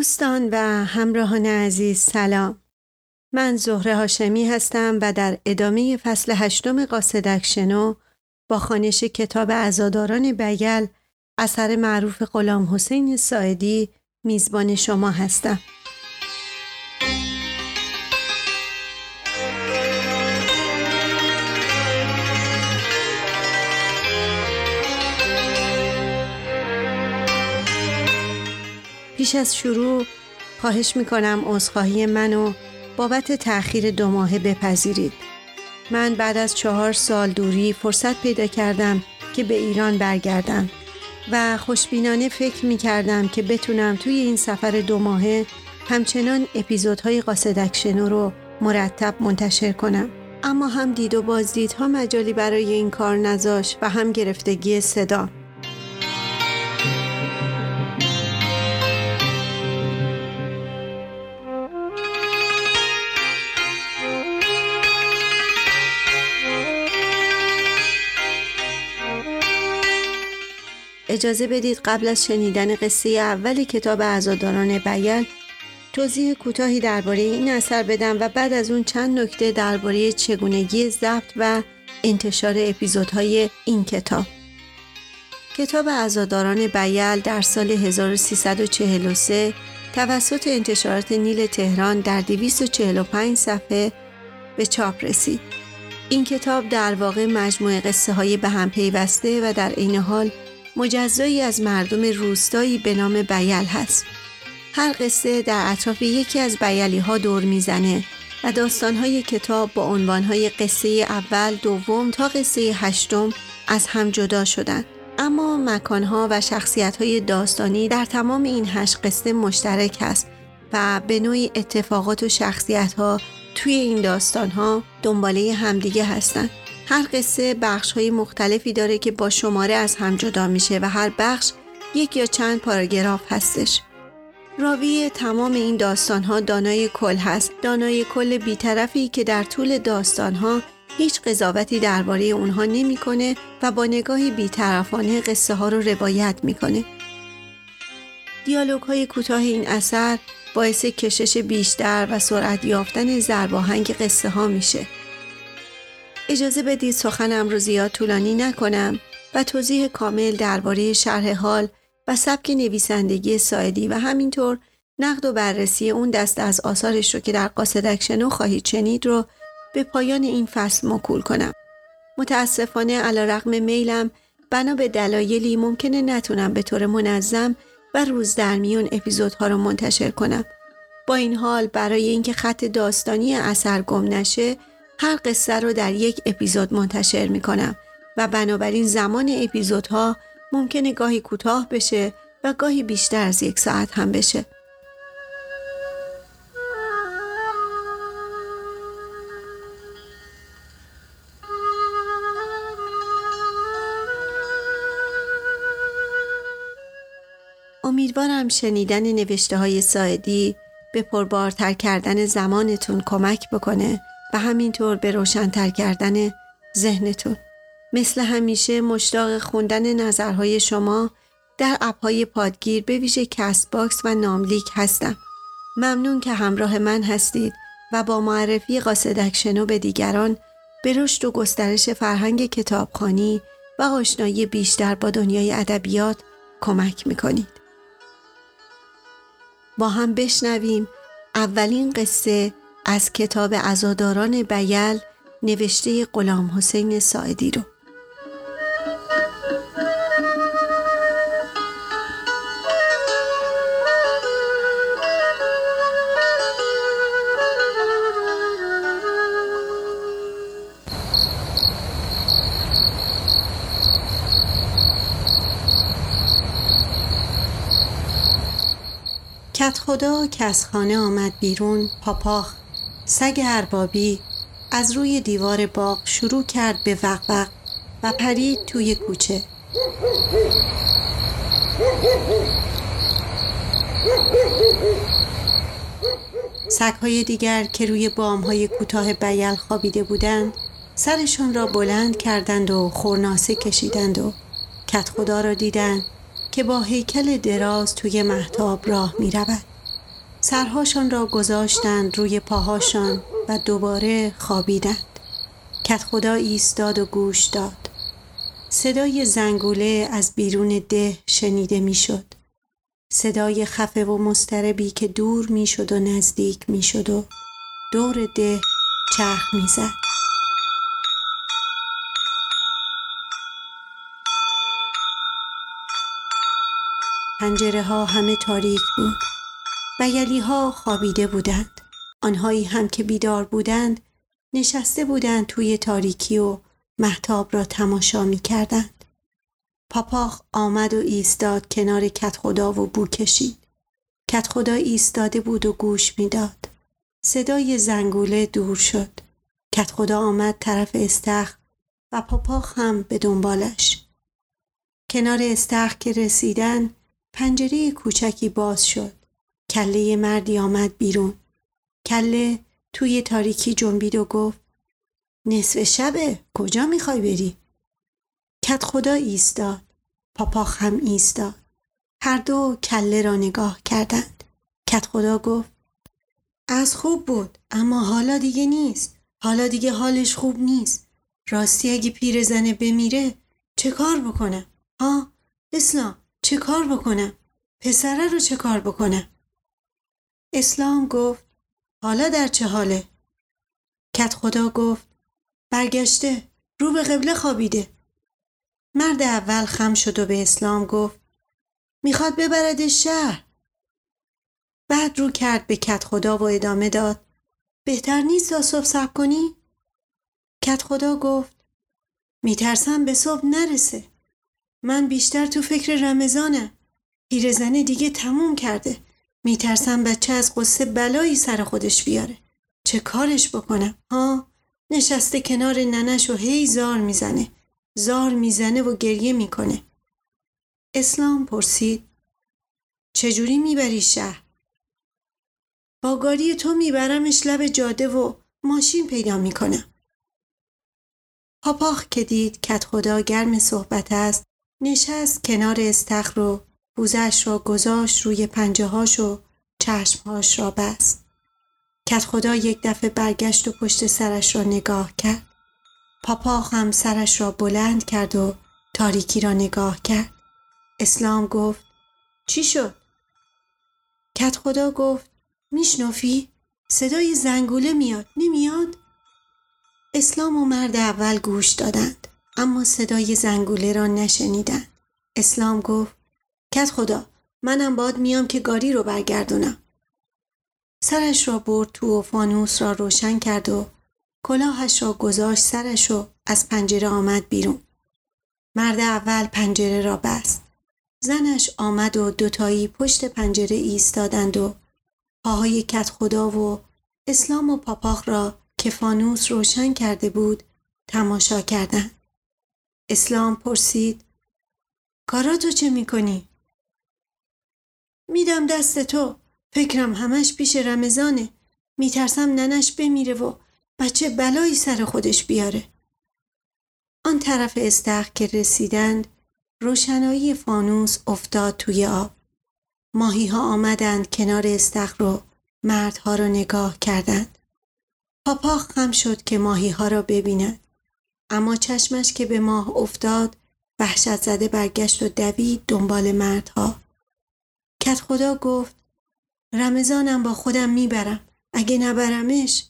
دوستان و همراهان عزیز سلام. من زهره هاشمی هستم و در ادامه فصل 8 قاصدک شنو با خوانش کتاب عزاداران بیل اثر معروف غلام حسین ساعدی میزبان شما هستم. پیش از شروع خواهش میکنم عذرخواهی منو بابت تأخیر 2 ماهه بپذیرید. من بعد از 4 سال دوری فرصت پیدا کردم که به ایران برگردم و خوشبینانه فکر میکردم که بتونم توی این سفر 2 ماهه همچنان اپیزودهای قاصدک شنو رو مرتب منتشر کنم. اما هم دید و بازدیدها مجالی برای این کار نذاشت و هم گرفتگی صدا. اجازه بدید قبل از شنیدن قصه اول کتاب عزاداران بیل توضیح کوتاهی درباره این اثر بدم و بعد از اون چند نکته درباره چگونگی ضبط و انتشار اپیزودهای این کتاب. کتاب عزاداران بیل در سال 1343 توسط انتشارات نیل تهران در 245 صفحه به چاپ رسید. این کتاب در واقع مجموعه قصه های به هم پیوسته و در عین حال مجزایی از مردم روستایی به نام بیل هست. هر قصه در اطراف یکی از بیلی ها دور میزنه و داستانهای کتاب با عنوانهای قصه اول، دوم تا قصه 8 از هم جدا شدن. اما مکانها و شخصیتهای داستانی در تمام این 8 قصه مشترک هست و به نوعی اتفاقات و شخصیتها توی این داستانها دنباله همدیگه هستن. هر قصه بخش‌های مختلفی داره که با شماره از هم جدا میشه و هر بخش 1 یا چند پاراگراف هستش. راوی تمام این داستان‌ها دانای کل هست، دانای کل بی‌طرفی که در طول داستان‌ها هیچ قضاوتی درباره اونها نمی‌کنه و با نگاهی بی‌طرفانه قصه ها رو روایت می‌کنه. دیالوگ‌های کوتاه این اثر باعث کشش بیشتر و سرعت یافتن ضرباهنگ قصه ها میشه. اجازه بدید سخنم رو زیاد طولانی نکنم و توضیح کامل درباره شرح حال و سبک نویسندگی ساعدی و همینطور نقد و بررسی اون دسته از آثارش رو که در قاصدک شنو خواهید شنید رو به پایان این فصل موکول کنم. متاسفانه علیرغم میلم بنا به دلایلی ممکنه نتونم به طور منظم و روز در میون اپیزودها رو منتشر کنم. با این حال برای اینکه خط داستانی اثر گم نشه هر قصه رو در 1 اپیزود منتشر میکنم و بنابراین زمان اپیزودها ممکنه گاهی کوتاه بشه و گاهی بیشتر از 1 ساعت هم بشه. امیدوارم شنیدن نوشته های ساعدی به پربارتر کردن زمانتون کمک بکنه و همینطور به روشن‌تر کردن ذهنتون. مثل همیشه مشتاق خوندن نظرهای شما در اپ‌های پادگیر به ویژه کست باکس و ناملیک هستم. ممنون که همراه من هستید و با معرفی قاصدک شنو به دیگران به رشد و گسترش فرهنگ کتابخوانی و آشنایی بیشتر با دنیای ادبیات کمک می‌کنید. با هم بشنویم اولین قصه از کتاب عزاداران بیل نوشته غلام حسین ساعدی رو. کدخدا که از خانه آمد بیرون پاپاخ سگ اربابی از روی دیوار باغ شروع کرد به وق و پرید توی کوچه. سگ‌های دیگر که روی بام‌های کوتاه بیل خوابیده بودند سرشان را بلند کردند و خورناسه کشیدند و کدخدا را دیدند که با هیکل دراز توی مهتاب راه می رود. سرهاشان را گذاشتند روی پاهاشان و دوباره خوابیدند. کدخدا ایستاد و گوش داد. صدای زنگوله از بیرون ده شنیده میشد. صدای خفه و مضطربی که دور میشد و نزدیک میشد و دور ده چرخ میزد. پنجره ها همه تاریک بود و یلی ها خوابیده بودند. آنهایی هم که بیدار بودند نشسته بودند توی تاریکی و مهتاب را تماشا می کردند. پاپاخ آمد و ایستاد کنار کدخدا و بو کشید. کدخدا ایستاده بود و گوش می داد. صدای زنگوله دور شد. کدخدا آمد طرف استخر و پاپاخ هم به دنبالش. کنار استخر که رسیدن پنجره کوچکی باز شد. کله مردی آمد بیرون. کله توی تاریکی جنبید و گفت نصف شبه، کجا میخوای بری؟ کدخدا ایستاد. پاپاخ هم ایستاد. هر دو کله را نگاه کردند. کدخدا گفت از خوب بود، اما حالا دیگه نیست. حالا دیگه حالش خوب نیست. راستی اگه پیرزنه بمیره چه کار بکنم؟ اسلام، چه کار بکنم؟ پسره رو چه کار بکنم؟ اسلام گفت حالا در چه حاله؟ کدخدا گفت برگشته، رو به قبله خوابیده. مرد اول خم شد و به اسلام گفت میخواد ببردش شهر. بعد رو کرد به کدخدا و ادامه داد بهتر نیست تا صبح صبر کنی؟ کدخدا گفت میترسم به صبح نرسه. من بیشتر تو فکر رمضانم. پیرزنه دیگه تموم کرده. میترسم بچه از قصه بلایی سر خودش بیاره. چه کارش بکنم؟ نشسته کنار ننش و هی زار میزنه و گریه میکنه. اسلام پرسید چجوری میبری شهر؟ با گاری تو میبرمش لب جاده و ماشین پیدا میکنم. پاپاخ که دید کدخدا گرم صحبت است نشست کنار استخر و بوزش را گذاشت روی پنجه هاش و چشمهاش را بست. کدخدا یک دفعه برگشت و پشت سرش را نگاه کرد. پاپاخ هم سرش را بلند کرد و تاریکی را نگاه کرد. اسلام گفت چی شد؟ کدخدا گفت میشنفی؟ صدای زنگوله میاد، نمیاد؟ اسلام و مرد اول گوش دادند اما صدای زنگوله را نشنیدند. اسلام گفت کدخدا، منم باهات میام که گاری رو برگردونم. سرش را برد تو و فانوس را روشن کرد و کلاهش را گذاشت سرش و از پنجره آمد بیرون. مرد اول پنجره را بست. زنش آمد و دوتایی پشت پنجره ایستادند و پاهای کدخدا و اسلام و پاپاخ را که فانوس روشن کرده بود تماشا کردند. اسلام پرسید کاراتو چه میکنی؟ میدم دست تو. فکرم همش پیش رمضانه. میترسم ننش بمیره و بچه بلایی سر خودش بیاره. آن طرف استخر که رسیدند روشنایی فانوس افتاد توی آب. ماهی ها آمدند کنار استخر و مردها را نگاه کردند. پاپاخ خم شد که ماهی ها را ببیند. اما چشمش که به ماه افتاد وحشت زده برگشت و دوید دنبال مردها. کدخدا گفت رمضانم با خودم میبرم. اگه نبرمش.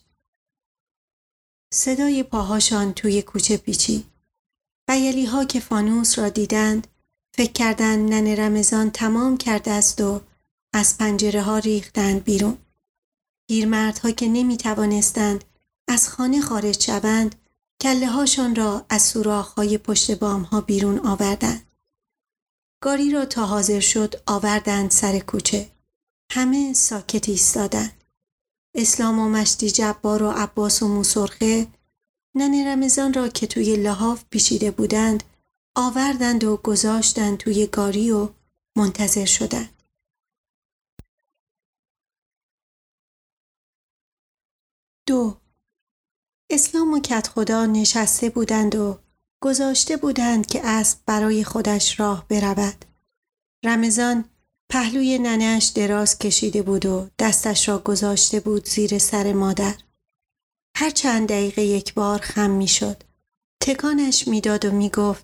صدای پاهاشان توی کوچه پیچید. بیلی ها که فانوس را دیدند فکر کردند ننه رمضان تمام کرده است و از پنجره ها ریختند بیرون. پیرمردها که نمی توانستند از خانه خارج شوند کله هاشان را از سوراخ های پشت بام ها بیرون آوردند. گاری را تا حاضر شد آوردند سر کوچه. همه ساکت ایستادند. اسلام و مشتی جبار و عباس و موسرخه ننه رمضان را که توی لحاف پیچیده بودند آوردند و گذاشتند توی گاری و منتظر شدند. دو، اسلام و کدخدا نشسته بودند و گذاشته بودند که اسب برای خودش راه برود. رمضان پهلوی ننه‌اش دراز کشیده بود و دستش را گذاشته بود زیر سر مادر. هر چند دقیقه یک بار خم می شد. تکانش می داد و می گفت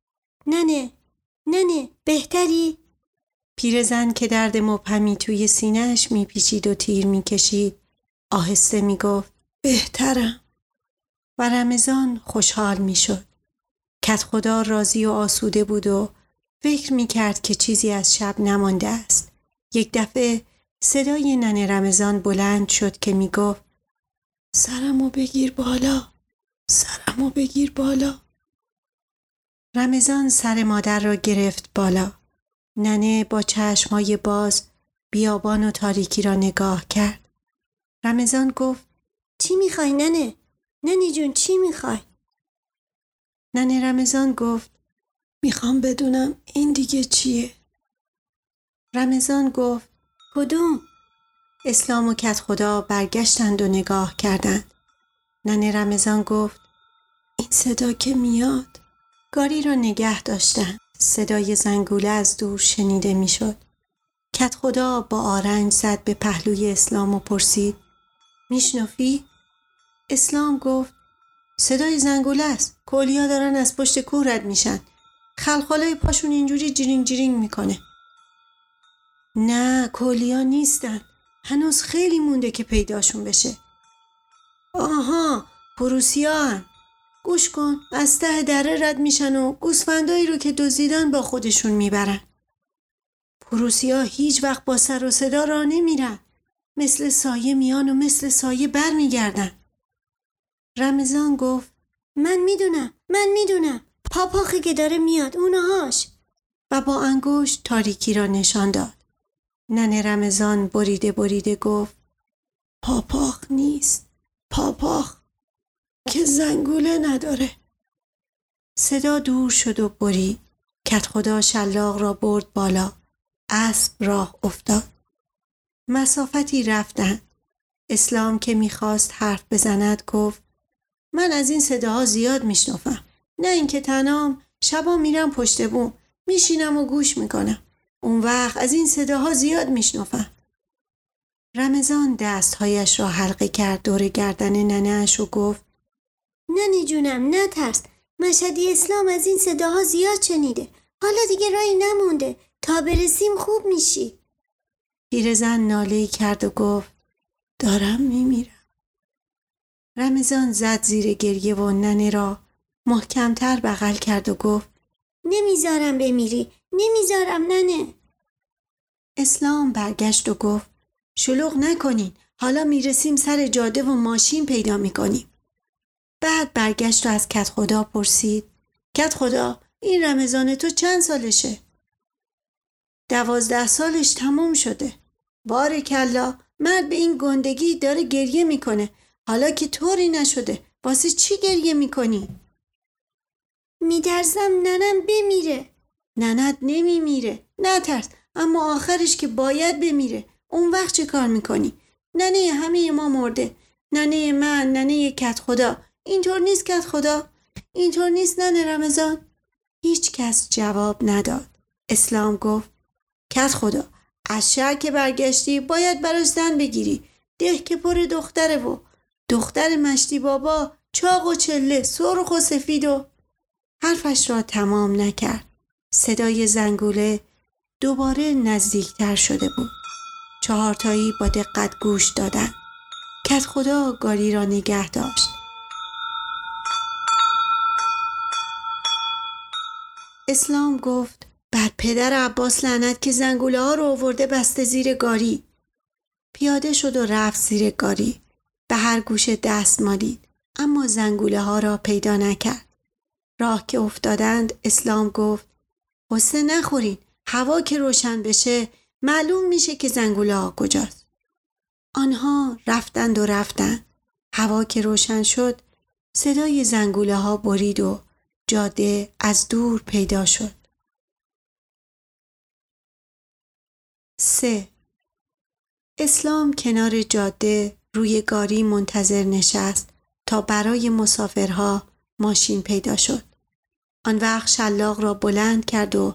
ننه بهتری؟ پیرزن که درد مبهمی توی سینه‌اش می پیچید و تیر می کشید آهسته می گفت بهترم. و رمضان خوشحال می شد. کدخدا راضی و آسوده بود و فکر می کرد که چیزی از شب نمانده است. یک دفعه صدای ننه رمضان بلند شد که می گفت سرمو بگیر بالا، سرمو بگیر بالا. رمضان سر مادر را گرفت بالا. ننه با چشمهای باز بیابان و تاریکی را نگاه کرد. رمضان گفت چی میخوای ننه؟ ننی جون چی میخوای؟ ننه رمضان گفت میخوام بدونم این دیگه چیه؟ رمضان گفت کدوم؟ اسلام و کدخدا برگشتند و نگاه کردند. ننه رمضان گفت این صدا که میاد. گاری را نگه داشتند. صدای زنگوله از دور شنیده میشد. کدخدا با آرنج زد به پهلوی اسلام و پرسید میشنفی؟ اسلام گفت صدای زنگوله است. کولیا دارن از پشت کوه رد میشن. خلخالای پاشون اینجوری جرینگ جرینگ میکنه. نه کولیا نیستن. هنوز خیلی مونده که پیداشون بشه. آها پروسیان. گوش کن از ته دره رد میشن و گوسفندایی رو که دزدیدن با خودشون میبرن. پروسیا هیچ وقت با سر و صدا راه نمیرن. مثل سایه میان و مثل سایه بر میگردن. رمضان گفت من میدونم پاپاخی که داره میاد اونهاش. و با انگشت تاریکی را نشان داد. ننه رمضان بریده گفت پاپاخ نیست. پاپاخ که زنگوله نداره. صدا دور شد و برید. کدخدا شلاق را برد بالا. اسب راه افتاد. مسافتی رفتند. اسلام که میخواست حرف بزند گفت من از این صداها زیاد میشنفم. نه اینکه تنام شبا میرم پشت بوم میشینم و گوش میکنم. اون وقت از این صداها زیاد میشنفم. رمضان دستهایش را حلقه کرد دور گردن ننه‌اش و گفت ننی جونم نترس. مشهدی اسلام از این صداها زیاد شنیده. حالا دیگه راهی نمونده. تا برسیم خوب میشی. پیرزن ناله‌ای کرد و گفت دارم میمیرم. رمضان زد زیر گریه و ننه را محکمتر بغل کرد و گفت نمیذارم بمیری. نمیذارم ننه. اسلام برگشت و گفت شلوغ نکنین. حالا میرسیم سر جاده و ماشین پیدا میکنیم. بعد برگشت و از کدخدا پرسید کدخدا این رمضان تو چند سالشه؟ 12 سالش تموم شده. بارکالله مرد به این گندگی داره گریه میکنه. حالا که طوری نشده واسه چی گریه میکنی؟ میترسم ننم بمیره. ننت نمیمیره. نترس. اما آخرش که باید بمیره. اون وقت چه کار میکنی؟ ننه همه ما مرده. ننه من، ننه کدخدا. اینطور نیست کدخدا؟ اینطور نیست ننه رمضان؟ هیچ کس جواب نداد. اسلام گفت کدخدا از شهر که برگشتی باید براش زن بگیری. ده که پر دختره و دختر مشتی بابا چاق و چله سرخ و سفید و حرفش را تمام نکرد. صدای زنگوله دوباره نزدیکتر شده بود. 4 تایی با دقت گوش دادند. کدخدا گاری را نگه داشت. اسلام گفت بر پدر عباس لعنت که زنگوله ها رو آورده بسته زیر گاری. پیاده شد و رفت زیر گاری. به هر گوشه دست مالید اما زنگوله ها را پیدا نکرد. راه که افتادند اسلام گفت قصه نخورین. هوا که روشن بشه معلوم میشه که زنگوله ها کجاست. آنها رفتند. هوا که روشن شد صدای زنگوله ها برید و جاده از دور پیدا شد. 3. اسلام کنار جاده روی گاری منتظر نشست تا برای مسافرها ماشین پیدا شد. آن وقت شلاق را بلند کرد و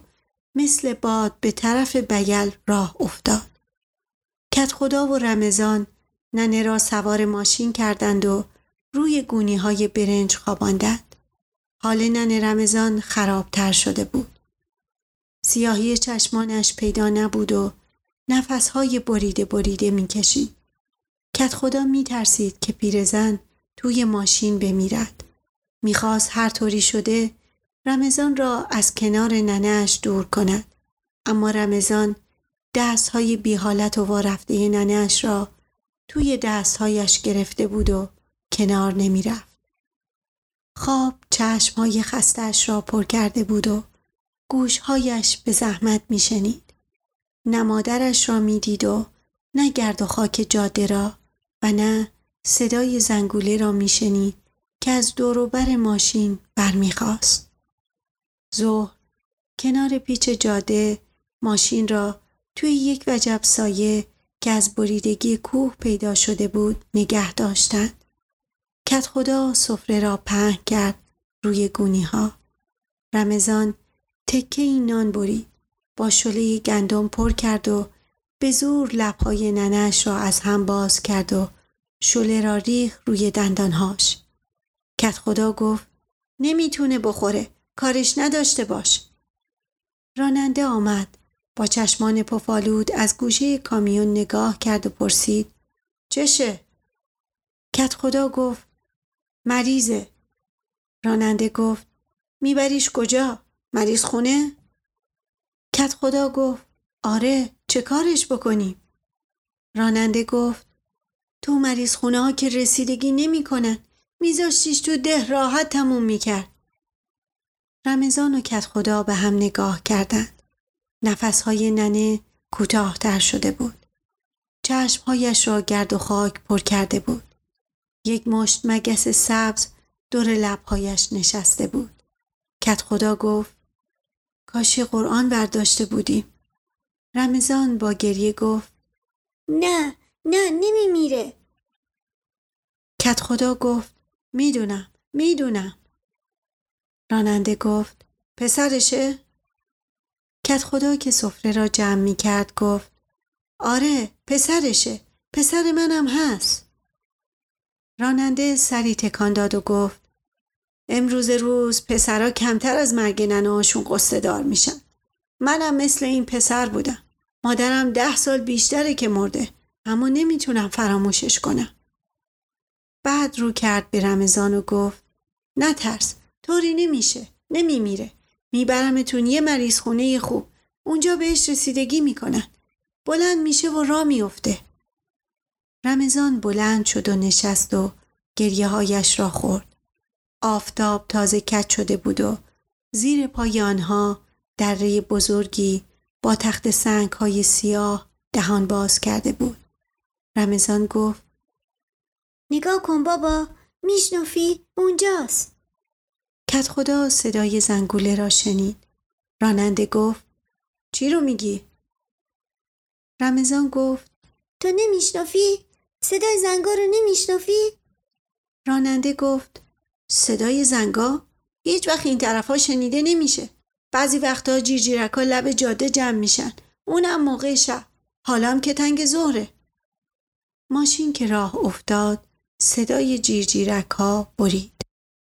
مثل باد به طرف بیل راه افتاد. کدخدا و رمضان ننه را سوار ماشین کردند و روی گونی‌های برنج خواباندند. حال ننه رمضان خرابتر شده بود. سیاهی چشمانش پیدا نبود و نفسهای بریده بریده می‌کشید. کدخدا می‌ترسید که پیرزن توی ماشین بمیرد. می‌خواست هر طوری شده رمضان را از کنار ننه‌اش دور کند. اما رمضان دست‌های بی حالت و وارفته ننه‌اش را توی دست‌هایش گرفته بود و کنار نمی‌رفت. خواب چشم‌های خسته‌اش را پر کرده بود و گوش‌هایش به زحمت می‌شنید. نه مادرش را می‌دید و نه گرد و خاک جاده را و نه صدای زنگوله را می‌شنید که از دور و بر ماشین برمی‌خاست. ظهر کنار پیچ جاده ماشین را توی یک وجب سایه که از بریدگی کوه پیدا شده بود نگه داشتند. کدخدا سفره را پهن کرد روی گونی‌ها. رمضان تکه این نان برید، با شله گندم پر کرد و به زور لب‌های ننه‌اش را از هم باز کرد و شله را ریخت روی دندانهاش. کدخدا گفت نمیتونه بخوره، کارش نداشته باش. راننده آمد، با چشمان پفالود از گوشه کامیون نگاه کرد و پرسید چشه؟ کدخدا گفت مریضه. راننده گفت میبریش کجا؟ مریض خونه؟ کدخدا گفت آره، چه کارش بکنیم؟ راننده گفت تو مریض خونه ها که رسیدگی نمی کنن، میذاشتیش تو ده راحت تموم میکرد. رمضان و کدخدا به هم نگاه کردند. نفسهای ننه کوتاه‌تر شده بود. چشمهایش را گرد و خاک پر کرده بود. یک مشت مگس سبز دور لبهایش نشسته بود. کدخدا گفت کاشی قرآن برداشته بودیم. رمضان با گریه گفت نه نمیمیره. کدخدا گفت میدونم. راننده گفت پسرشه؟ کدخدا که سفره را جمع می کرد گفت آره پسرشه، پسر منم هست. راننده سری تکان داد و گفت امروز روز پسرها کمتر از مرگ ننه‌هاشون قصه دار میشن. منم مثل این پسر بودم. مادرم 10 سال بیشتره که مرده، اما نمیتونم فراموشش کنم. بعد رو کرد به رمضان و گفت نترس، طوری نمیشه، نمیمیره. میبرمتون یه مریض خونه خوب، اونجا بهش رسیدگی میکنن. بلند میشه و راه میفته. رمضان بلند شد و نشست و گریه هایش را خورد. آفتاب تازه کج شده بود و زیر پای آنها دره بزرگی با تخت سنگ های سیاه دهان باز کرده بود. رمضان گفت نگاه کن بابا، میشنفی اونجاست. کدخدا صدای زنگوله را شنید. راننده گفت چی رو میگی؟ رمضان گفت تو نمیشنفی؟ صدای زنگا رو نمیشنفی؟ راننده گفت صدای زنگا؟ هیچ وقت این طرفا شنیده نمیشه. بعضی وقتا جیرجیرکا لب جاده جمع میشن، اونم موقع شب. حالا هم که تنگ ظهره. ماشین که راه افتاد صدای جیرجیرکا برید.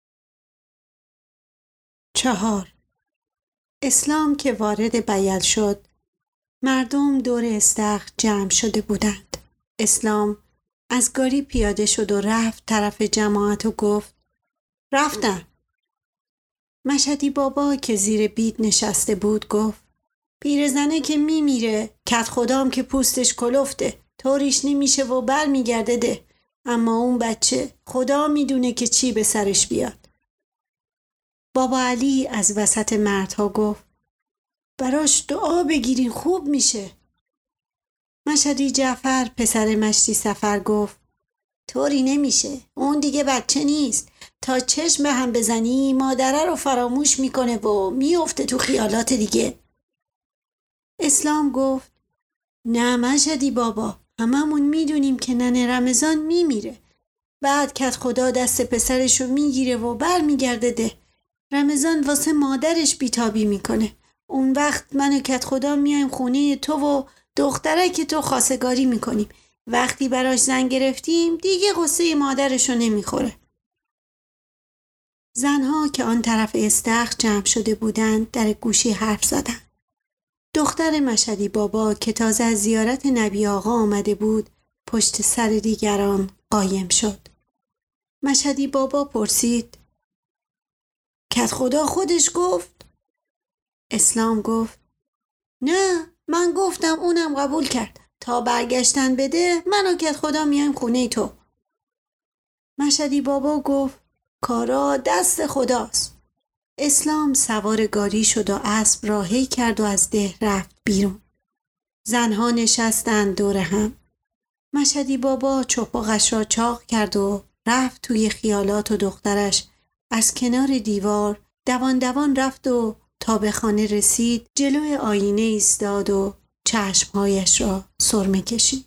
4. اسلام که وارد بیل شد، مردم دور استخر جمع شده بودند. اسلام از گاری پیاده شد و رفت طرف جماعت و گفت رفتن. مشهدی بابا که زیر بید نشسته بود گفت پیرزنه که میمیره، کدخدام که پوستش کلفته، طوریش نمیشه و بر میگرده ده. اما اون بچه خدا میدونه که چی به سرش بیاد. بابا علی از وسط مردها گفت براش دعا بگیرین خوب میشه. مشهدی جعفر پسر مشتی سفر گفت طوری نمیشه، اون دیگه بچه نیست. تا چشم به هم بزنی مادره رو فراموش میکنه و میفته تو خیالات دیگه. اسلام گفت نه مشهدی بابا، هممون میدونیم که ننه رمضان میمیره. بعد کدخدا دست پسرشو میگیره و بر میگرده ده. رمضان واسه مادرش بیتابی میکنه. اون وقت من و کت خدا میایم خونه تو و دخترک تو خواستگاری میکنیم. وقتی براش زن گرفتیم دیگه قصه مادرشو نمیخوره. زنها که آن طرف استخر جمع شده بودند در گوشی حرف زدند. دختر مشهدی بابا که تازه از زیارت نبی آقا آمده بود پشت سر دیگران قایم شد. مشهدی بابا پرسید: کت خدا خودش گفت؟ اسلام گفت: نه، من گفتم، اونم قبول کرد. تا برگشتن بده من و کت خدا میایم خونه تو. مشهدی بابا گفت: کارا دست خداست. اسلام سوار گاری شد و اسب را هی کرد و از ده رفت بیرون. زنها نشستند دور هم. مشهدی بابا چپاقش را چاق کرد و رفت توی خیالات و دخترش از کنار دیوار دوان دوان رفت و تا به خانه رسید جلوی آینه ایستاد و چشمهایش را سرمه کشید.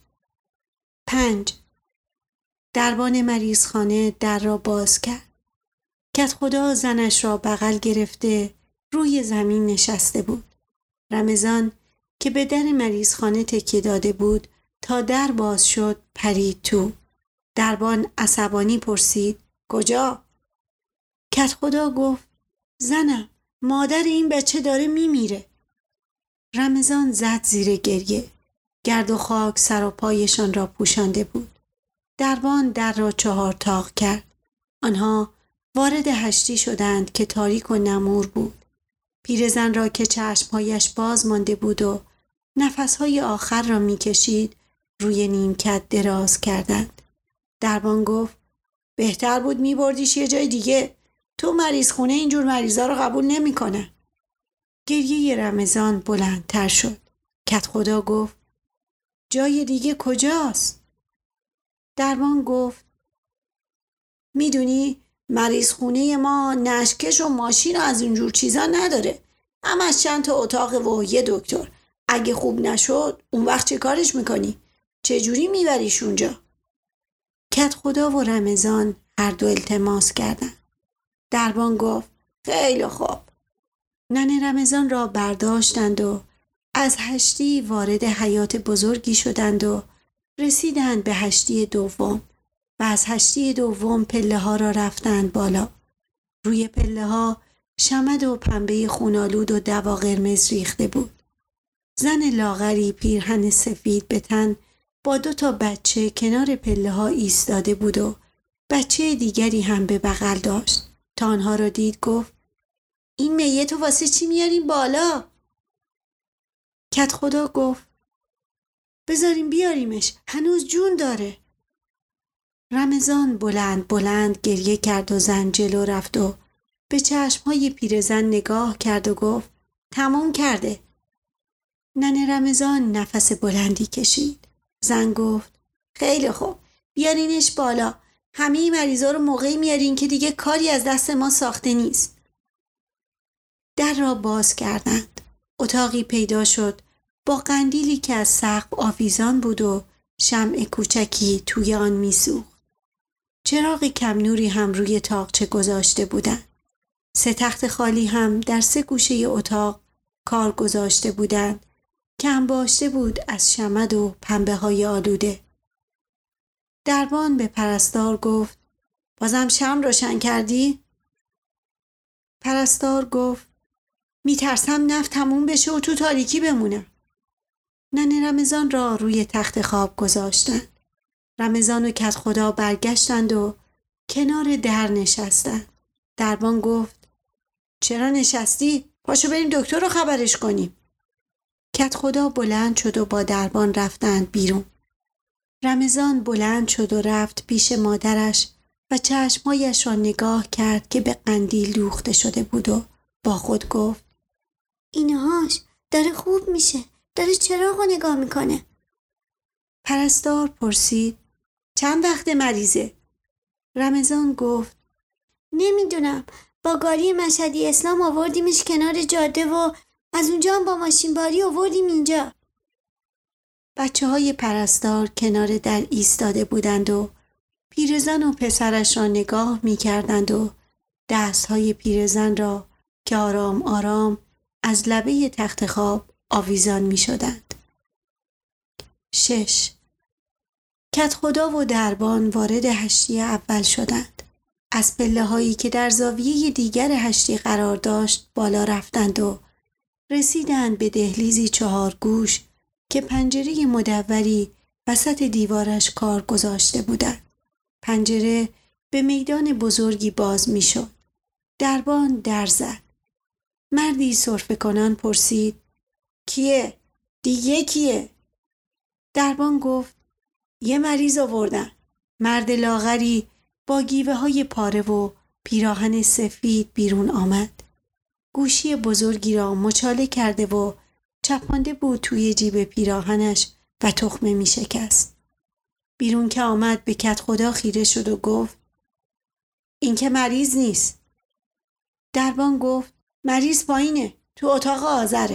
5. دربان مریضخانه در را باز کرد. کت خدا زنش را بغل گرفته روی زمین نشسته بود. رمضان که به در مریضخانه تکیه داده بود تا در باز شد پرید تو. دربان عصبانی پرسید: کجا؟ کت خدا گفت: زنم، مادر این بچه داره میمیره. رمضان زد زیر گریه. گرد و خاک سر و پایشان را پوشانده بود. دربان در را 4 تاق کرد. آنها وارد هشتی شدند که تاریک و نمور بود. پیرزن را که چشمهایش باز مانده بود و نفسهای آخر را میکشید روی نیمکت دراز کردند. دربان گفت: بهتر بود میبردیش یه جای دیگه. تو مریض خونه اینجور مریضا رو قبول نمیکنه. گریه رمضان بلندتر شد. کت خدا گفت: جای دیگه کجاست؟ دربان گفت: میدونی مریض خونه ما نشکش و ماشین و از اینجور چیزا نداره. همش چند تا اتاق و یه دکتر. اگه خوب نشد اون وقت چه کارش میکنی؟ چه جوری میبریش اونجا؟ کت خدا و رمضان هر دو التماس کردند. دربان گفت: خیلی خوب. ننه رمضان را برداشتند و از هشتی وارد حیاط بزرگی شدند و رسیدند به هشتی دوم و از هشتی دوم پله ها را رفتند بالا. روی پله ها شمد و پنبه خونالود و دوا قرمز ریخته بود. زن لاغری پیرهن سفید به تن با 2 تا بچه کنار پله ها ایستاده بود و بچه دیگری هم به بغل داشت. تا آنها را دید گفت: این میت واسه چی میاریم بالا؟ کت خدا گفت: بذاریم بیاریمش، هنوز جون داره. رمضان بلند بلند گریه کرد و زن جلو رفت و به چشمهای پیرزن نگاه کرد و گفت: تموم کرده. ننه رمضان نفس بلندی کشید. زن گفت: خیلی خوب، بیارینش بالا. همه مریضا رو موقعی میارین که دیگه کاری از دست ما ساخته نیست. در را باز کردند. اتاقی پیدا شد با قندیلی که از سقف آویزان بود و شمع کوچکی توی آن میسوخت. چراغ کم نوری هم روی تاقچه گذاشته بودند. 3 تخت خالی هم در 3 گوشه اتاق کار گذاشته بودند که انباشته بود از شمد و پنبه های آلوده. دربان به پرستار گفت: بازم شمع روشن کردی؟ پرستار گفت: میترسم نفت تموم بشه و تو تاریکی بمونم. ننه رمضان را روی تخت خواب گذاشتند. رمضان و کت خدا برگشتند و کنار در نشستند. دربان گفت: چرا نشستی؟ پاشو بریم دکتر رو خبرش کنیم. کت خدا بلند شد و با دربان رفتند بیرون. رمضان بلند شد و رفت پیش مادرش و چشمهایش را نگاه کرد که به قندیل دوخته شده بود و با خود گفت: اینهاش داره خوب میشه، داره چراغ رو نگاه میکنه. پرستار پرسید: چند وقت مریضه؟ رمضان گفت: نمیدونم، با گاری مشهدی اسلام آوردیمش کنار جاده و از اونجا هم با ماشین باری آوردیم اینجا. بچه های پرستار کنار در ایستاده بودند و پیرزن و پسرش را نگاه می کردند و دست های پیرزن را که آرام آرام از لبه تخت خواب آویزان می شدند. 6. کدخدا و دربان وارد هشتی اول شدند. از پله هایی که در زاویه دیگر هشتی قرار داشت بالا رفتند و رسیدند به دهلیزی 4 گوش که پنجره مدوری وسط دیوارش کار گذاشته بودند. پنجره به میدان بزرگی باز می شد. دربان در زد. مردی سرفه کنان پرسید: کیه؟ دیگه کیه؟ دربان گفت: یه مریض آوردن. مرد لاغری با گیوه های پاره و پیراهن سفید بیرون آمد. گوشی بزرگی را مچاله کرده و چپانده بود توی جیب پیراهنش و تخمه می شکست. بیرون که آمد به کدخدا خیره شد و گفت: این که مریض نیست. دربان گفت: مریض پایینه، تو اتاق آذره.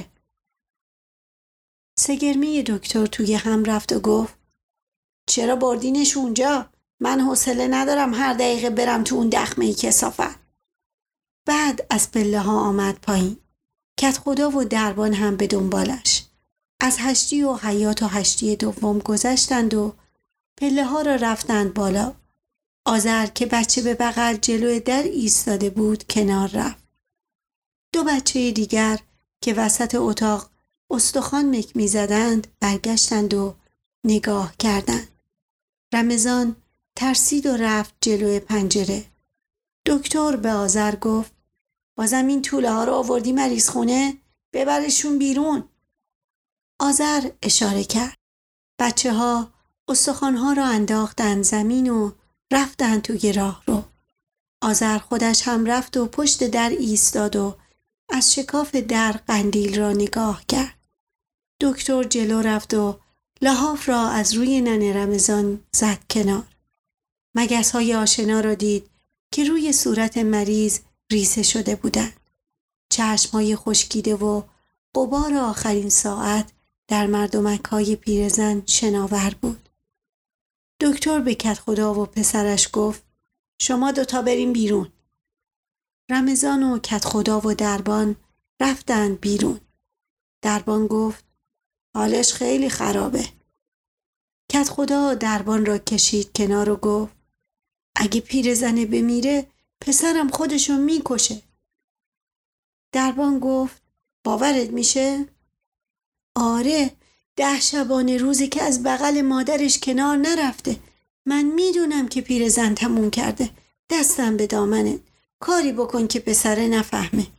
سگرمی دکتر توی هم رفت و گفت: چرا بردینش اونجا؟ من حوصله ندارم هر دقیقه برم تو اون دخمه کثافت. بعد از پله ها آمد پایین. کدخدا و دربان هم به دنبالش. از هشتی و حیاط و هشتی دوم گذشتند و پله ها را رفتند بالا. آذر که بچه به بغل جلوی در ایستاده بود کنار رفت. 2 بچه دیگر که وسط اتاق استخوان مک می زدند برگشتند و نگاه کردند. رمضان ترسید و رفت جلوی پنجره. دکتر به آذر گفت: بازم این توله ها رو آوردی مریض خونه؟ ببرشون بیرون. آذر اشاره کرد. بچه ها استخوان ها را انداختند زمین و رفتند توی راه رو. آذر خودش هم رفت و پشت در ایستاد و از شکاف در قندیل را نگاه کرد. دکتر جلو رفت و لحاف را از روی ننه رمضان زد کنار. مگس های آشنا را دید که روی صورت مریض ریزه شده بودند. چشم های خشکیده و غبار آخرین ساعت در مردمک های پیرزن شناور بود. دکتر به کدخدا و پسرش گفت: شما 2 بریم بیرون. رمضان و کدخدا و دربان رفتند بیرون. دربان گفت: حالش خیلی خرابه. کدخدا دربان را کشید کنار و گفت: اگه پیرزنه بمیره پسرم خودشو میکشه. دربان گفت: باورت میشه؟ آره، 10 شبانه روزی که از بغل مادرش کنار نرفته. من میدونم که پیرزن تموم کرده. دستم به دامنت. کاری بکن که پسره نفهمه.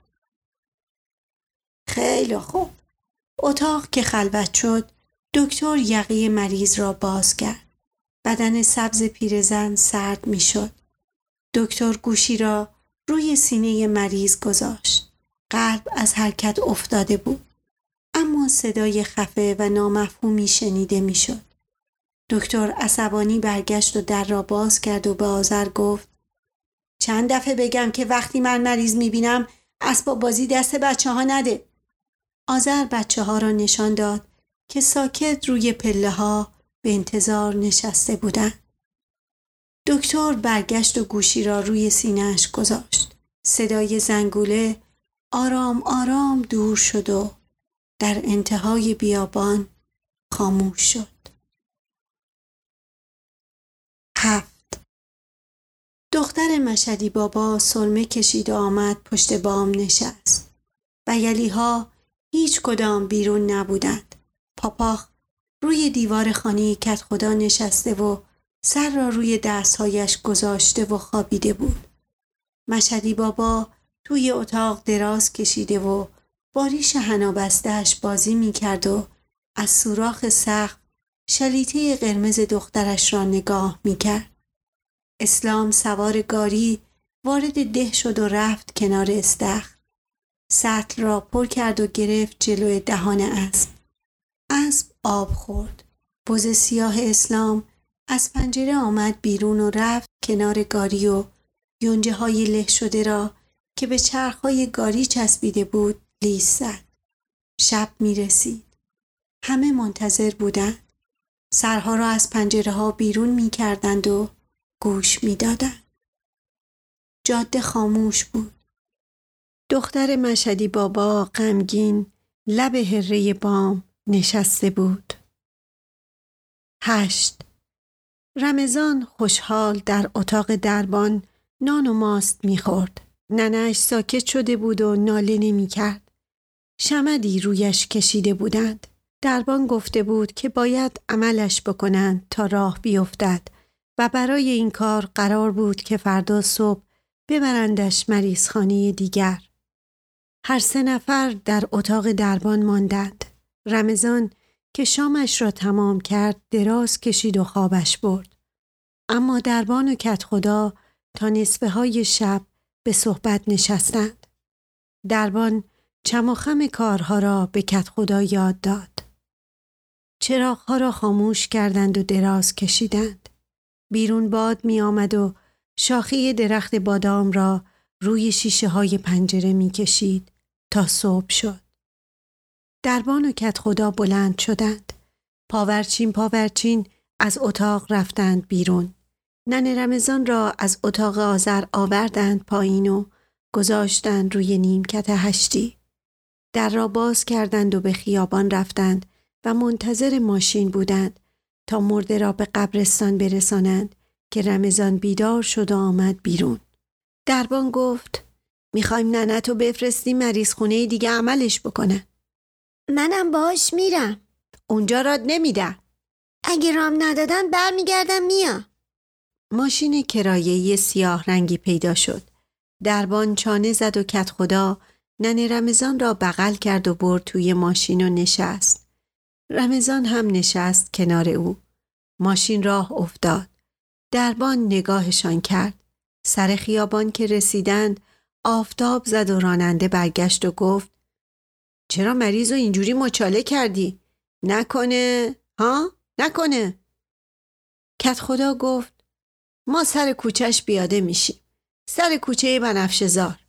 خیلی خوب. اتاق که خلوت شد دکتر یقه مریض را باز کرد. بدن سبز پیرزن سرد می شد. دکتر گوشی را روی سینه مریض گذاشت. قلب از حرکت افتاده بود. اما صدای خفه و نامفهومی شنیده می شد. دکتر عصبانی برگشت و در را باز کرد و به آذر گفت: چند دفعه بگم که وقتی من مریض می بینم اسباب بازی دست بچه ها نده. آذر بچه ها را نشان داد که ساکت روی پله ها به انتظار نشسته بودند. دکتر برگشت و گوشی را روی سینه‌اش گذاشت. صدای زنگوله آرام آرام دور شد و در انتهای بیابان خاموش شد. 7. دختر مشهدی بابا سرمه کشید و آمد پشت بام نشست. بیلی ها هیچ کدام بیرون نبودند. پاپاخ روی دیوار خانه کدخدا نشسته و سر را روی دستهایش گذاشته و خوابیده بود. مشهدی بابا توی اتاق دراز کشیده و با ریش حنا بسته‌اش بازی می کرد و از سوراخ سقف شلیته قرمز دخترش را نگاه می کرد. اسلام سوار گاری وارد ده شد و رفت کنار استخر. سطل را پر کرد و گرفت جلوی دهان اسب. اسب آب خورد. بز سیاه اسلام از پنجره آمد بیرون و رفت کنار گاری و یونجه های له شده را که به چرخهای گاری چسبیده بود لیس زد. شب می رسید. همه منتظر بودند. سرها را از پنجره ها بیرون می کردند و گوش می دادند. جاده خاموش بود. دختر مشهدی بابا غمگین لب هره بام نشسته بود. 8. رمضان خوشحال در اتاق دربان نان و ماست می‌خورد. ننه‌اش ساکت شده بود و ناله نمی‌کرد. شمدی رویش کشیده بودند. دربان گفته بود که باید عملش بکنند تا راه بیفتد و برای این کار قرار بود که فردا صبح ببرندش مریضخانه دیگر. هر 3 نفر در اتاق دربان ماندند. رمضان که شامش را تمام کرد دراز کشید و خوابش برد. اما دربان و کدخدا تا نصفه های شب به صحبت نشستند. دربان چم و خم کارها را به کدخدا یاد داد. چراغ‌ها را خاموش کردند و دراز کشیدند. بیرون باد می آمد و شاخه درخت بادام را روی شیشه های پنجره می کشید تا صبح شد. دربان و کدخدا بلند شدند. پاورچین از اتاق رفتند بیرون. ننه رمضان را از اتاق آذر آوردند پایین و گذاشتند روی نیمکت هشتی. در را باز کردند و به خیابان رفتند و منتظر ماشین بودند تا مرده را به قبرستان برسانند که رمضان بیدار شد و آمد بیرون. دربان گفت میخوایم ننتو بفرستیم مریض خونه دیگه عملش بکنن. منم باهاش میرم. اونجا راد نمیدن. اگه رام ندادن برمیگردم میام. ماشین کرایه‌ای سیاه رنگی پیدا شد. دربان چانه زد و کدخدا ننه رمضان را بغل کرد و برد توی ماشین و نشست. رمضان هم نشست کنار او. ماشین راه افتاد. دربان نگاهشان کرد. سر خیابان که رسیدند آفتاب زد و راننده برگشت و گفت چرا مریض رو اینجوری مچاله کردی؟ نکنه؟ نکنه؟ کدخدا گفت ما سر کوچهش پیاده میشیم. سر کوچه بنفشه‌زار.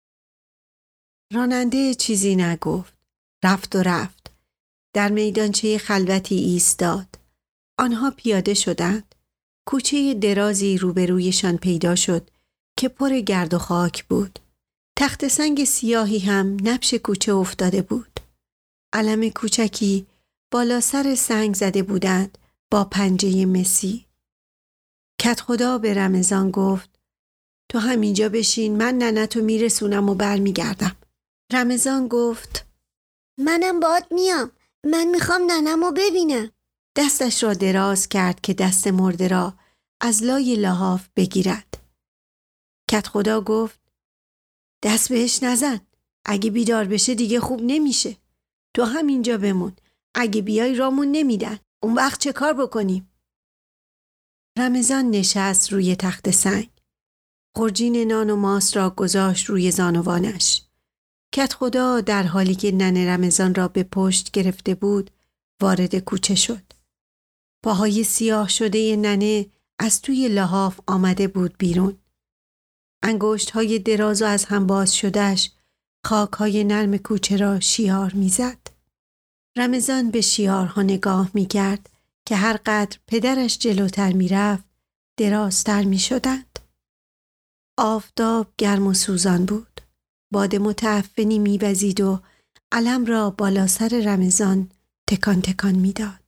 راننده چیزی نگفت. رفت. در میدانچه خلوتی ایستاد. آنها پیاده شدند. کوچه درازی روبرویشان پیدا شد که پر گرد و خاک بود. تخت سنگ سیاهی هم نبش کوچه افتاده بود. علم کوچکی بالا سر سنگ زده بودند با پنجه مسی. کدخدا به رمضان گفت تو همینجا بشین، من ننتو میرسونم و برمیگردم. رمضان گفت منم باهات میام. من میخوام ننمو ببینم. دستش را دراز کرد که دست مرده را از لای لحاف بگیرد. کدخدا گفت دست بهش نزن. اگه بیدار بشه دیگه خوب نمیشه. تو همینجا بمون. اگه بیای رامون نمیدن. اون وقت چه کار بکنیم؟ رمضان نشست روی تخت سنگ. خورجین نان و ماست را گذاشت روی زانوانش. کدخدا در حالی که ننه رمضان را به پشت گرفته بود وارد کوچه شد. پاهای سیاه شده ننه از توی لحاف آمده بود بیرون. انگشت‌های دراز و از هم باز شدهش خاک‌های نرم کوچه را شیار می‌زد. رمضان به شیارها نگاه می‌کرد که هر قدر پدرش جلوتر می‌رفت درازتر می‌شدند. آفتاب گرم و سوزان بود. باد متعفنی می‌وزید و علم را بالا سر رمضان تکان تکان می‌داد.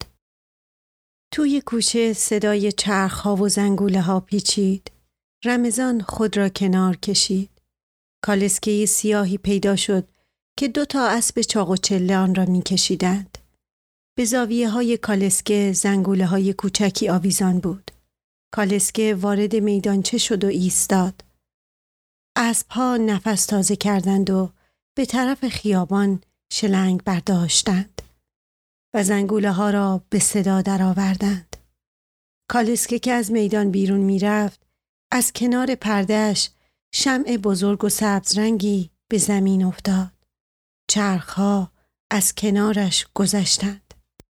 توی کوچه صدای چرخ‌ها و زنگوله‌ها پیچید. رمضان خود را کنار کشید. کالسکه سیاهی پیدا شد که 2 اسب چاق و چله آن را می‌کشیدند. به زاویه‌های کالسکه زنگوله‌های کوچکی آویزان بود. کالسکه وارد میدانچه شد و ایستاد. اسب‌ها نفس تازه کردند و به طرف خیابان شلنگ برداشتند و زنگوله‌ها را به صدا درآوردند. کالسکه که از میدان بیرون می‌رفت، از کنار پرده‌اش شمع بزرگ و سبز رنگی به زمین افتاد. چرخ‌ها از کنارش گذشتند.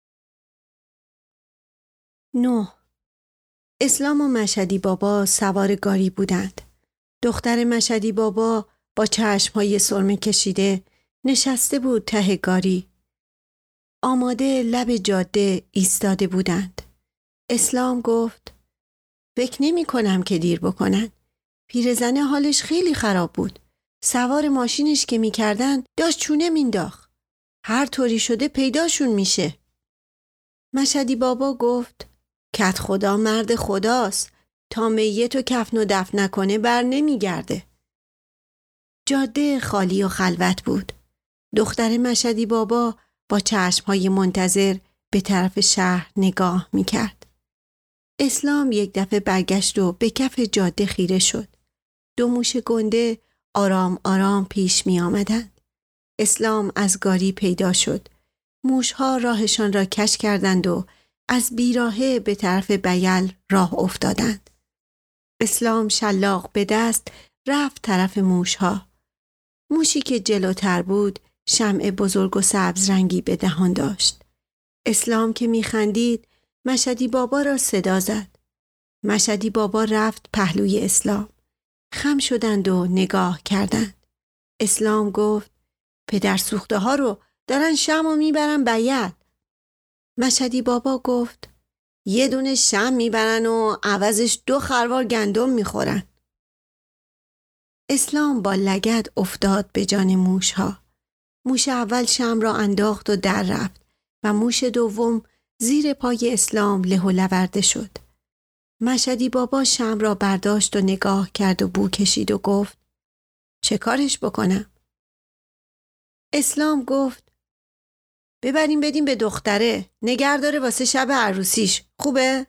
9. اسلام و مشهدی بابا سوار گاری بودند. دختر مشهدی بابا با چشم‌های سرمه کشیده نشسته بود ته گاری. آماده لب جاده ایستاده بودند. اسلام گفت فکر نمی کنم که دیر بکنن. پیرزنه حالش خیلی خراب بود. سوار ماشینش که میکردن داشت چونه مینداخت. هر طوری شده پیداشون میشه. مشهدی بابا گفت کت خدا مرد خداست، تا میت و کفن و دفن نکنه بر نمیگرده. جاده خالی و خلوت بود. دختر مشهدی بابا با چشمهای منتظر به طرف شهر نگاه میکرد. اسلام یک دفعه برگشت و به کف جاده خیره شد. 2 موش گنده آرام آرام پیش می آمدند. اسلام از گاری پیدا شد. موشها راهشان را کج کردند و از بیراهه به طرف بیل راه افتادند. اسلام شلاق به دست رفت طرف موشها. موشی که جلوتر بود شمع بزرگ و سبز رنگی به دهان داشت. اسلام که می خندید مشهدی بابا را صدا زد. مشهدی بابا رفت پهلوی اسلام. خم شدند و نگاه کردند. اسلام گفت پدر سوخته ها رو دارن شمع و میبرن بیل. مشهدی بابا گفت 1 دونه شمع میبرن و عوضش 2 خروار گندم میخورن. اسلام با لگد افتاد به جان موشها. موش اول شمع را انداخت و در رفت و موش دوم زیر پای اسلام له و لورده شد. مشهدی بابا شمع را برداشت و نگاه کرد و بو کشید و گفت چه کارش بکنم؟ اسلام گفت ببریم بدیم به دختره، نگه داره واسه شب عروسیش. خوبه؟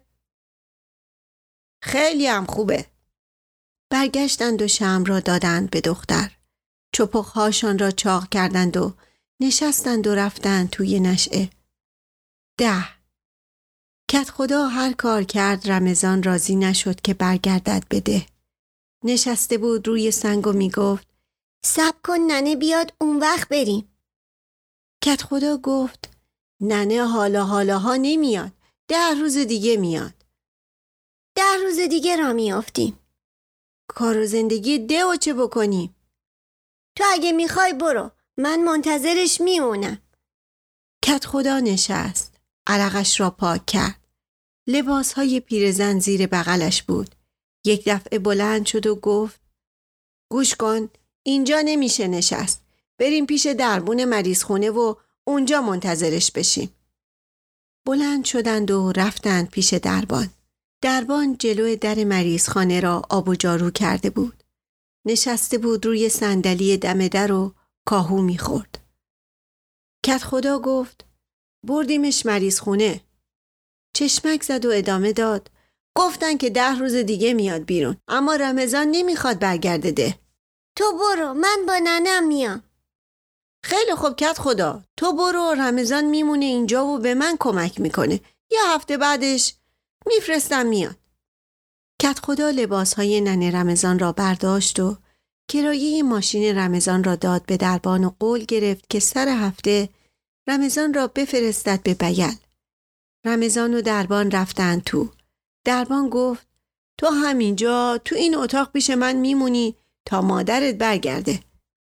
خیلی هم خوبه. برگشتند و شمع را دادند به دختر. چپقهاشان را چاق کردند و نشستند و رفتند توی نشعه. 10 کت خدا هر کار کرد رمضان راضی نشد که برگردد به ده. نشسته بود روی سنگ و می گفت صبر کن ننه بیاد اون وقت بریم. کت خدا گفت ننه حالاها نمیاد، 10 روز دیگه میاد. 10 روز دیگه را میافتیم. کار و زندگی ده و چه بکنیم؟ تو اگه میخوای برو، من منتظرش میمونم. کت خدا نشست. عرقش را پاک کرد. لباسهای پیرزن زیر بغلش بود. یک دفعه بلند شد و گفت گوش کن، اینجا نمیشه نشست. بریم پیش دربون مریض خونه و اونجا منتظرش بشیم. بلند شدند و رفتند پیش دربان. دربان جلوی در مریض خانه را آب و جارو کرده بود. نشسته بود روی صندلی دم در و کاهو میخورد. کت خدا گفت بردیمش مریض خونه. چشمک زد و ادامه داد گفتن که 10 روز دیگه میاد بیرون، اما رمضان نمیخواد برگرده ده. تو برو، من با ننم میام. خیلی خوب کت خدا، تو برو، رمضان میمونه اینجا و به من کمک میکنه. 1 هفته بعدش میفرستم میاد. کت خدا لباسهای ننه رمضان را برداشت و کرایه ماشین رمضان را داد به دربان و قول گرفت که سر هفته رمضان را بفرستد به بیل. رمضان و دربان رفتند تو. دربان گفت تو همینجا تو این اتاق پیش من میمونی تا مادرت برگرده.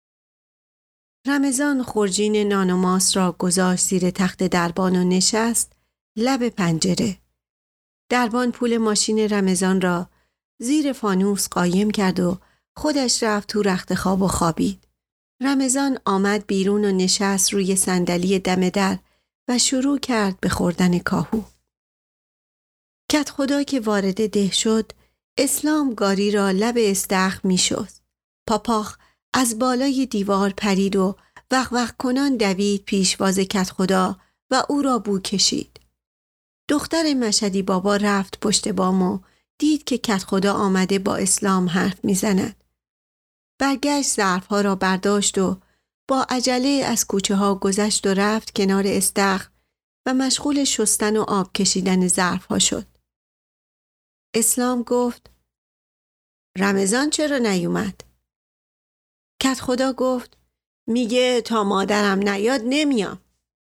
رمضان خورجین نان و ماست را گذاشت زیر تخت دربان و نشست لب پنجره. دربان پول ماشین رمضان را زیر فانوس قایم کرد و خودش رفت تو رخت خواب و خوابید. رمضان آمد بیرون و نشست روی صندلی دم در و شروع کرد به خوردن کاهو. کت خدا که وارد ده شد، اسلام گاری را لب استخر می شست. پاپاخ از بالای دیوار پرید و وق کنان دوید پیشواز کت خدا و او را بو کشید. دختر مشهدی بابا رفت پشت بام و دید که کت خدا آمده با اسلام حرف می زند. برگشت ظرفها را برداشت و با عجله از کوچه ها گذشت و رفت کنار استخر و مشغول شستن و آب کشیدن ظرفها شد. اسلام گفت رمضان چرا نیومد؟ کت خدا گفت میگه تا مادرم نیاد نمیام.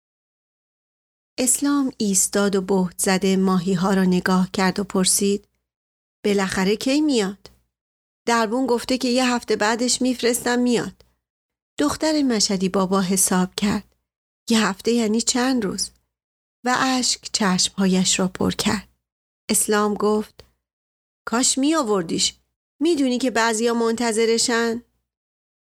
اسلام ایستاد و بهت زده ماهی ها را نگاه کرد و پرسید بالاخره کی میاد؟ دربون گفته که 1 هفته بعدش میفرستم میاد. دختر مشهدی بابا حساب کرد. 1 هفته یعنی چند روز؟ و اشک چشمهایش را پر کرد. اسلام گفت کاش می آوردیش. میدونی که بعضیا منتظرشن؟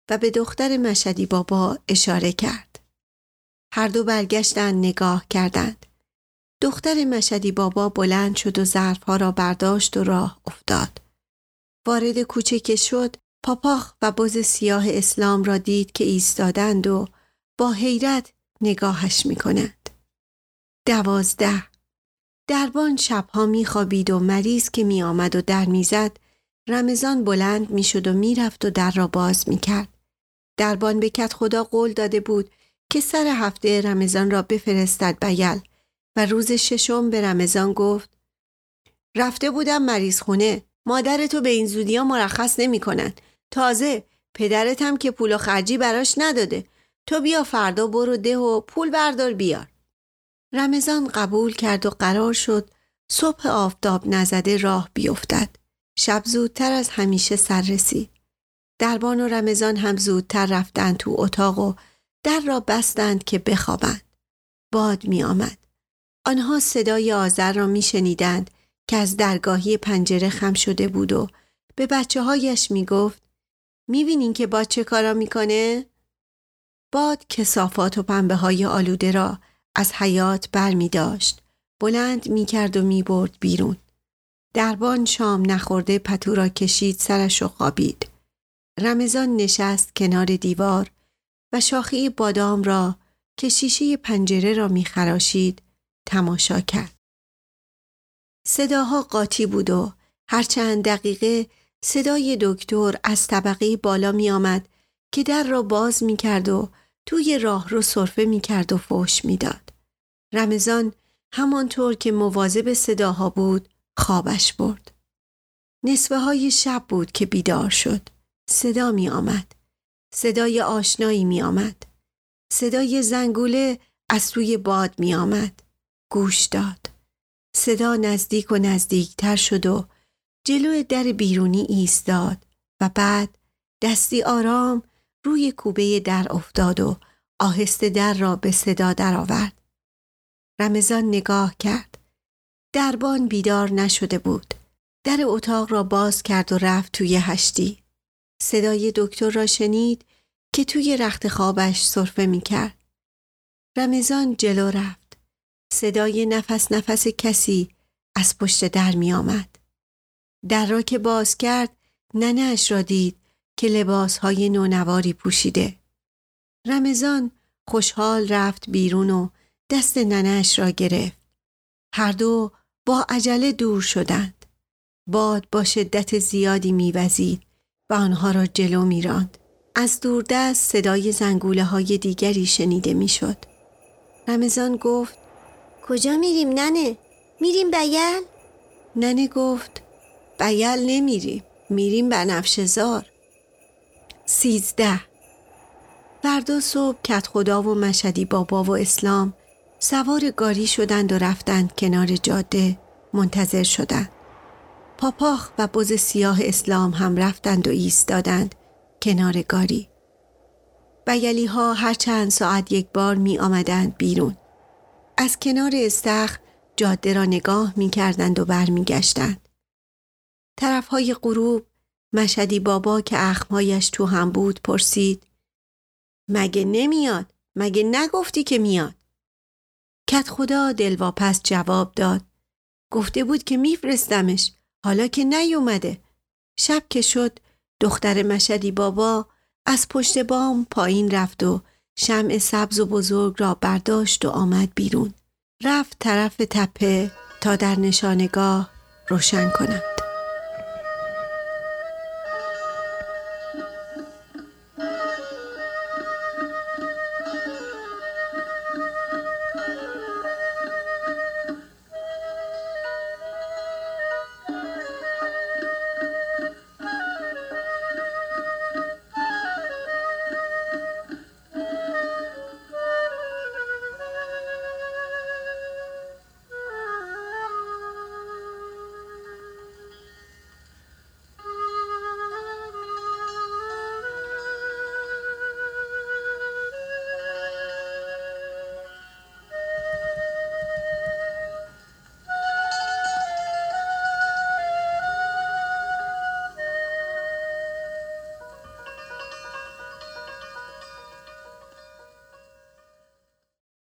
و به دختر مشهدی بابا اشاره کرد. هر دو برگشتند نگاه کردند. دختر مشهدی بابا بلند شد و ظرفها را برداشت و راه افتاد. وارد کوچه که شد، پاپاخ و بز سیاه اسلام را دید که ایستادند و با حیرت نگاهش می کنند. 12. دربان شبها می خوابید و مریض که می آمد و در می زد، رمضان بلند می شد و می رفت و در را باز می کرد. دربان به کدخدا قول داده بود که سر هفته رمضان را بفرستد بیل و روز ششم به رمضان گفت: رفته بودم مریض خونه، مادرتو به این زودیا مرخص نمی کنن. تازه پدرت هم که پول و خرجی براش نداده. تو بیا فردا برو ده و پول بردار بیار. رمضان قبول کرد و قرار شد صبح آفتاب نزده راه بیفتد. شب زودتر از همیشه سر رسید. دربان و رمضان هم زودتر رفتند تو اتاق و در را بستند که بخوابند. باد می آمد. آنها صدای آذر را می شنیدند که از درگاهی پنجره خم شده بود و به بچه هایش می گفت: می بینین که باد چه کارا می کنه؟ باد کثافات و پنبه های آلوده را از حیاط بر می داشت. بلند می کرد و می برد بیرون. دربان شام نخورده پتو را کشید، سرش را خوابید. رمضان نشست کنار دیوار و شاخه بادام را که شیشه پنجره را می خراشید تماشا کرد. صداها قاطی بود و هر چند دقیقه صدای دکتر از طبقه بالا می آمد که در را باز می کرد و توی راه رو سرفه می کرد و فحش می داد. رمضان همانطور که مواظب صداها بود خوابش برد. نصفه های شب بود که بیدار شد. صدا می آمد. صدای آشنایی می آمد. صدای زنگوله از توی باد می آمد. گوش داد. صدا نزدیک و نزدیکتر شد و جلوی در بیرونی ایستاد و بعد دستی آرام روی کوبه در افتاد و آهسته در را به صدا درآورد. رمضان نگاه کرد. دربان بیدار نشده بود. در اتاق را باز کرد و رفت توی هشتی. صدای دکتر را شنید که توی رخت خوابش سرفه می کرد. رمضان جلو رفت. صدای نفس کسی از پشت در می آمد. در را که باز کرد ننه‌اش را دید که لباسهای نونواری پوشیده. رمضان خوشحال رفت بیرون و دست ننه‌اش را گرفت. هر دو با عجله دور شدند. باد با شدت زیادی می‌وزید و آنها را جلو می‌راند. از دوردست صدای زنگوله های دیگری شنیده می‌شد. رمضان گفت: کجا میریم ننه؟ میریم بیل؟ ننه گفت: بیل نمیریم، میریم بنفشه‌زار. 13. فردا صبح کدخدا و مشهدی بابا و اسلام سوار گاری شدند و رفتند کنار جاده منتظر شدند. پاپاخ و بز سیاه اسلام هم رفتند و ایستادند کنار گاری. بیلی ها هر چند ساعت یک بار می آمدند بیرون. از کنار استخر جاده را نگاه می کردند و بر می گشتند. طرفهای غروب مشهدی بابا که اخمهایش تو هم بود پرسید: مگه نمیاد؟ مگه نگفتی که میاد؟ کدخدا دلواپس جواب داد: گفته بود که میفرستمش، حالا که نیومده. شب که شد دختر مشهدی بابا از پشت بام پایین رفت و شمع سبز و بزرگ را برداشت و آمد بیرون. رفت طرف تپه تا در نشانگاه روشن کند.